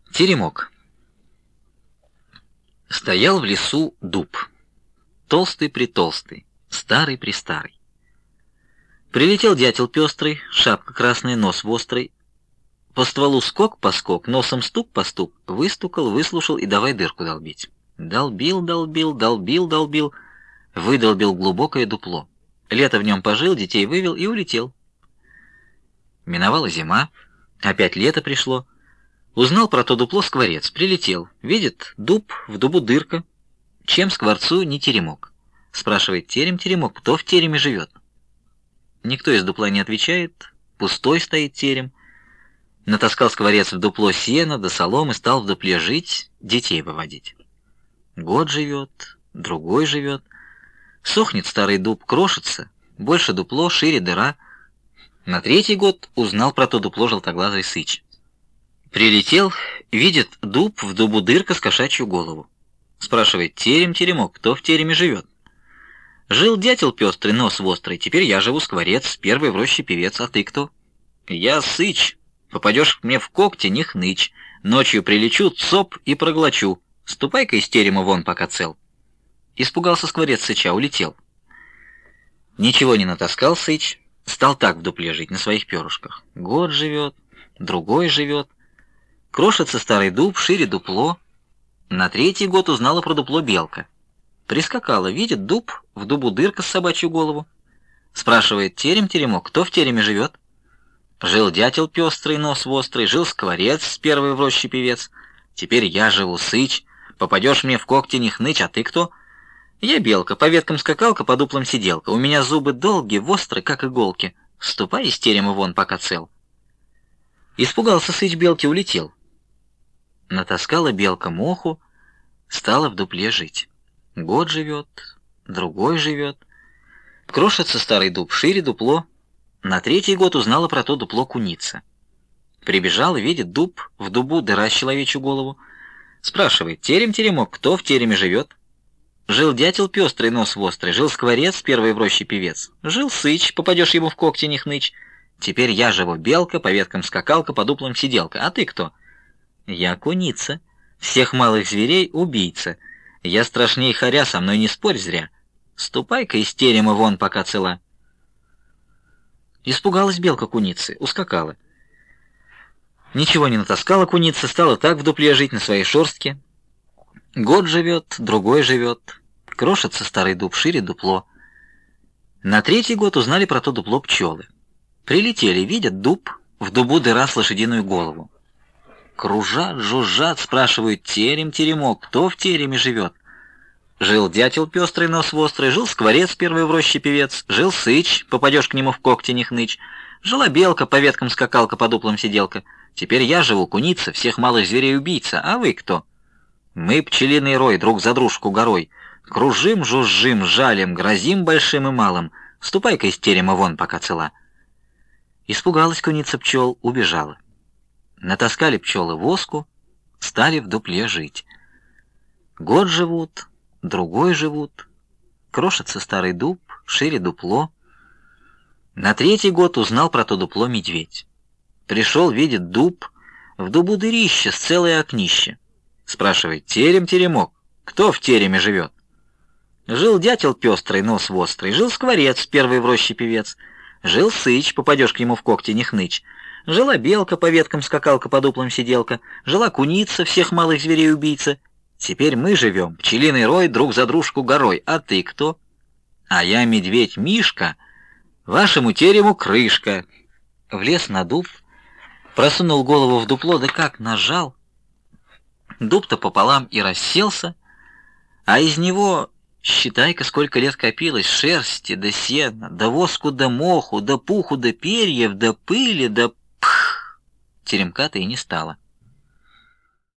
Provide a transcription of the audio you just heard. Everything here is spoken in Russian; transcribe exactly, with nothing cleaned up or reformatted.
Теремок. Стоял в лесу дуб, толстый-притолстый, старый-престарый. Прилетел дятел пестрый, шапка красная, нос вострый. По стволу скок-поскок, носом стук-постук, выстукал, выслушал и давай дырку долбить. Долбил, долбил, долбил, долбил, выдолбил глубокое дупло. Лето в нем пожил, детей вывел и улетел. Миновала зима, опять лето пришло. Узнал про то дупло скворец, прилетел. Видит, дуб, в дубу дырка. Чем скворцу не теремок? Спрашивает терем-теремок, кто в тереме живет? Никто из дупла не отвечает, пустой стоит терем. Натаскал скворец в дупло сена до соломы, стал в дупле жить, детей выводить. Год живет, другой живет. Сохнет старый дуб, крошится, больше дупло, шире дыра. На третий год узнал про то дупло желтоглазый сыч. Прилетел, видит, дуб, в дубу дырка с кошачью голову. Спрашивает терем-теремок, кто в тереме живет? Жил дятел пестрый, нос вострый, теперь я живу скворец, первый в роще певец, а ты кто? Я сыч, попадешь мне в когти, не хнычь, ночью прилечу, цоп и проглочу, ступай-ка из терема вон, пока цел. Испугался скворец сыча, улетел. Ничего не натаскал сыч, стал так в дупле жить, на своих перышках. Год живет, другой живет. Крошится старый дуб, шире дупло. На третий год узнала про дупло белка. Прискакала, видит дуб, в дубу дырка с собачью голову. Спрашивает терем-теремок, кто в тереме живет? Жил дятел пестрый, нос вострый, жил скворец, первый в роще певец. Теперь я живу, сыч, попадешь мне в когти, не хнычь, а ты кто? Я белка, по веткам скакалка, по дуплам сиделка. У меня зубы долгие, вострые, как иголки. Ступай из терема вон, пока цел. Испугался сыч белки, улетел. Натаскала белка моху, стала в дупле жить. Год живет, другой живет. Крошится старый дуб, шире дупло. На третий год узнала про то дупло куница. Прибежала, видит дуб, в дубу дыра с человечью голову. Спрашивает, терем-теремок, кто в тереме живет? Жил дятел пестрый, нос вострый, жил скворец, первый в роще певец. Жил сыч, попадешь ему в когти, не хнычь. Теперь я живу, белка, по веткам скакалка, по дуплам сиделка. А ты кто? Я куница, всех малых зверей убийца. Я страшней хоря, со мной не спорь зря. Ступай-ка из терема вон, пока цела. Испугалась белка куницы, ускакала. Ничего не натаскала куница, стала так в дупле жить на своей шерстке. Год живет, другой живет. Крошится старый дуб, шире дупло. На третий год узнали про то дупло пчелы. Прилетели, видят дуб, в дубу дыра с лошадиную голову. Кружат, жужжат, спрашивают терем-теремок, кто в тереме живет? Жил дятел пестрый, нос вострый, жил скворец, первый в роще певец, жил сыч, попадешь к нему в когти, не хнычь. Жила белка, по веткам скакалка, по дуплам сиделка. Теперь я живу, куница, всех малых зверей убийца, а вы кто? Мы пчелиный рой, друг за дружку горой. Кружим, жужжим, жалим, грозим большим и малым. Ступай-ка из терема вон, пока цела. Испугалась куница пчел, убежала. Натаскали пчелы воску, стали в дупле жить. Год живут, другой живут. Крошится старый дуб, шире дупло. На третий год узнал про то дупло медведь. Пришел, видит дуб, в дубу дырище с целое окнище. Спрашивает, терем-теремок, кто в тереме живет? Жил дятел пестрый, нос вострый, жил скворец, первый в роще певец. Жил сыч, попадешь к нему в когти, не хнычь. Жила белка, по веткам скакалка, по дуплам сиделка. Жила куница, всех малых зверей убийца. Теперь мы живем, пчелиный рой, друг за дружку горой. А ты кто? А я медведь Мишка, вашему терему крышка. Влез на дуб, просунул голову в дупло, да как нажал. Дуб-то пополам и расселся, а из него, считай-ка, сколько лет копилось, шерсти, да сена, да воску, да моху, да пуху, да перьев, да пыли, да пх. Теремка-то и не стало.